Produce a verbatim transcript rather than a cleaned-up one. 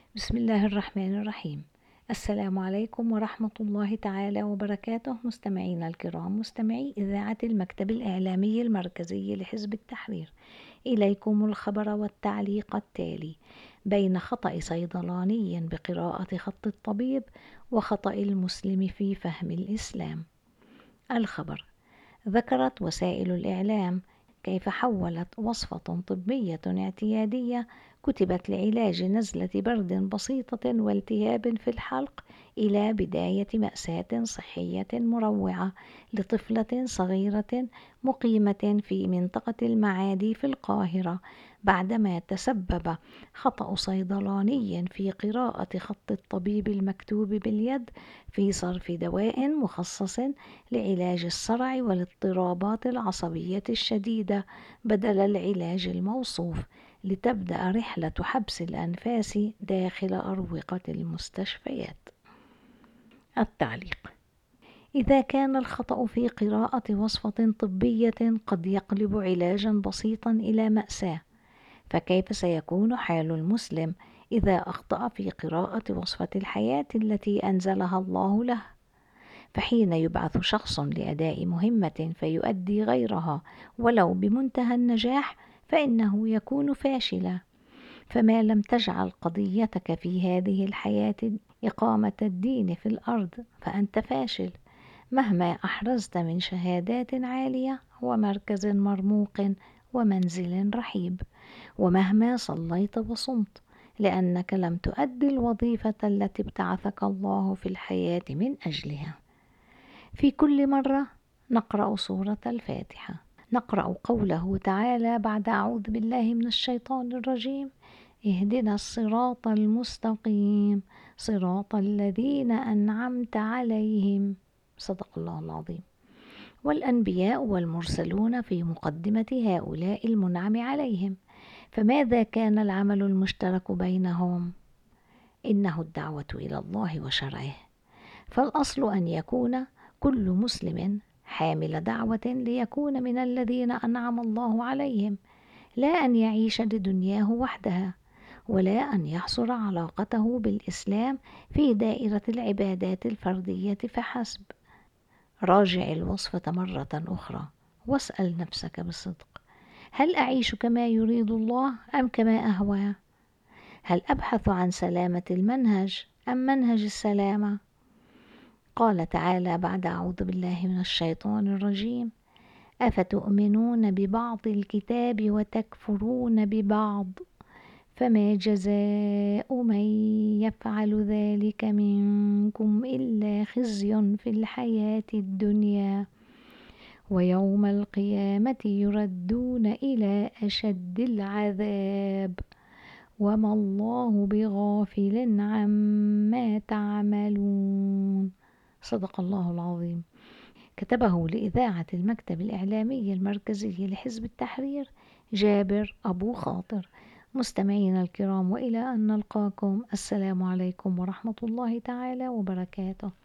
بسم الله الرحمن الرحيم. السلام عليكم ورحمة الله تعالى وبركاته، مستمعينا الكرام، مستمعي إذاعة المكتب الإعلامي المركزي لحزب التحرير. إليكم الخبر والتعليق التالي: بين خطأ صيدلاني بقراءة خط الطبيب وخطأ المسلم في فهم الإسلام. الخبر: ذكرت وسائل الإعلام كيف حولت وصفة طبية اعتيادية كتبت لعلاج نزلة برد بسيطة والتهاب في الحلق إلى بداية مأساة صحية مروعة لطفلة صغيرة مقيمة في منطقة المعادي في القاهرة، بعدما تسبب خطأ صيدلاني في قراءة خط الطبيب المكتوب باليد في صرف دواء مخصص لعلاج الصرع والاضطرابات العصبية الشديدة بدل العلاج الموصوف، لتبدأ رحلة حبس الأنفاس داخل أروقة المستشفيات. التعليق: إذا كان الخطأ في قراءة وصفة طبية قد يقلب علاجا بسيطا إلى مأساة، فكيف سيكون حال المسلم إذا أخطأ في قراءة وصفة الحياة التي أنزلها الله له؟ فحين يبعث شخص لأداء مهمة فيؤدي غيرها ولو بمنتهى النجاح فإنه يكون فاشلا، فما لم تجعل قضيتك في هذه الحياة إقامة الدين في الأرض فأنت فاشل، مهما أحرزت من شهادات عالية ومركز مرموق ومنزل رحيب، ومهما صليت وصمت، لأنك لم تؤدي الوظيفة التي ابتعثك الله في الحياة من أجلها. في كل مرة نقرأ سورة الفاتحة نقرأ قوله تعالى بعد أعوذ بالله من الشيطان الرجيم: اهدنا الصراط المستقيم صراط الذين أنعمت عليهم. صدق الله العظيم. والأنبياء والمرسلون في مقدمة هؤلاء المنعم عليهم، فماذا كان العمل المشترك بينهم؟ إنه الدعوة إلى الله وشرعه، فالأصل أن يكون كل مسلم حامل دعوة ليكون من الذين أنعم الله عليهم، لا أن يعيش لدنياه وحدها، ولا أن يحصر علاقته بالإسلام في دائرة العبادات الفردية فحسب. راجع الوصفة مرة أخرى واسأل نفسك بصدق: هل أعيش كما يريد الله أم كما أهوى؟ هل أبحث عن سلامة المنهج أم منهج السلامة؟ قال تعالى بعد أعوذ بالله من الشيطان الرجيم: أفتؤمنون ببعض الكتاب وتكفرون ببعض فما جزاء من يفعل ذلك منكم إلا خزي في الحياة الدنيا ويوم القيامة يردون إلى أشد العذاب وما الله بغافل عما تعملون. صدق الله العظيم. كتبه لإذاعة المكتب الإعلامي المركزي لحزب التحرير جابر أبو خاطر. مستمعينا الكرام، وإلى أن نلقاكم، السلام عليكم ورحمة الله تعالى وبركاته.